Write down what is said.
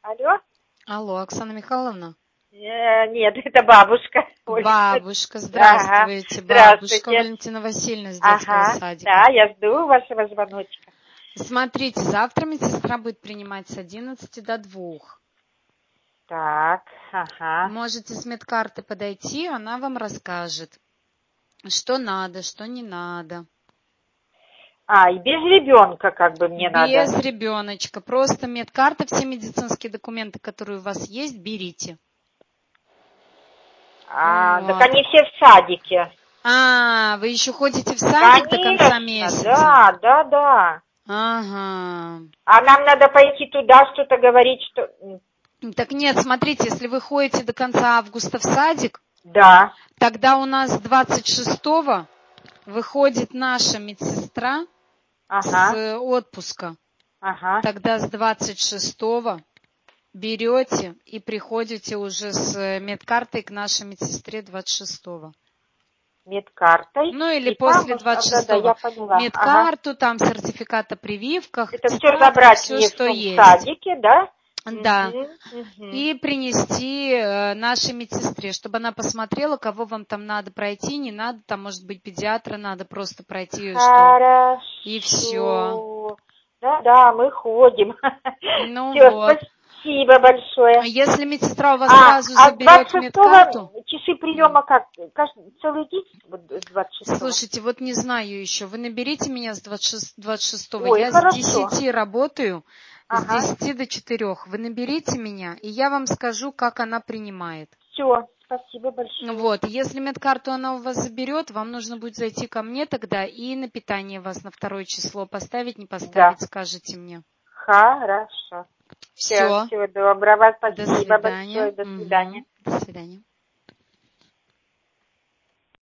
Алло? Алло, Оксана Михайловна? Нет, это бабушка. Бабушка, здравствуйте. Ага, Бабушка здравствуйте. Валентина Васильевна из детского Ага, садика. да, я жду вашего звоночка. Смотрите, завтра медсестра будет принимать с 11 до 2. Так, ага. Можете с медкарты подойти, она вам расскажет, что надо, что не надо. И без ребенка как бы мне надо. Без ребеночка. Просто медкарта, все медицинские документы, которые у вас есть, берите. Вот. Так они все в садике. Вы еще ходите в садик до конца месяца? Да. Ага. А нам надо пойти туда, что-то говорить, что... Так нет, смотрите, если вы ходите до конца августа в садик, Да. тогда у нас 26-го выходит наша медсестра с отпуска. Ага. Тогда с 26-го берете и приходите уже с медкартой к нашей медсестре 26-го. Медкартой. Ну или и после там, 26-го. Да, я поняла. Медкарту, там сертификат о прививках, Это все тетрадки, забрать все, мне что в есть. садике, да? Да. И принести нашей медсестре, чтобы она посмотрела, кого вам там надо пройти, не надо, там может быть педиатра, надо просто пройти. Хорошо. И все. Да, мы ходим. Ну Все, вот. спасибо большое. Если медсестра у вас сразу заберет 26-го медкарту. часы приема как? Целый день? 26-го? Слушайте, вот не знаю еще. Вы наберите меня с 26-го. Ой, Я хорошо. с 10 работаю, Ага. с 10 до 4. Вы наберите меня, и я вам скажу, как она принимает. Все, спасибо большое. Вот, если медкарту она у вас заберет, вам нужно будет зайти ко мне тогда и на питание вас на 2 число поставить, не поставить, скажете мне. Хорошо. Все. Всего доброго, спасибо До свидания. большое, до свидания. До свидания.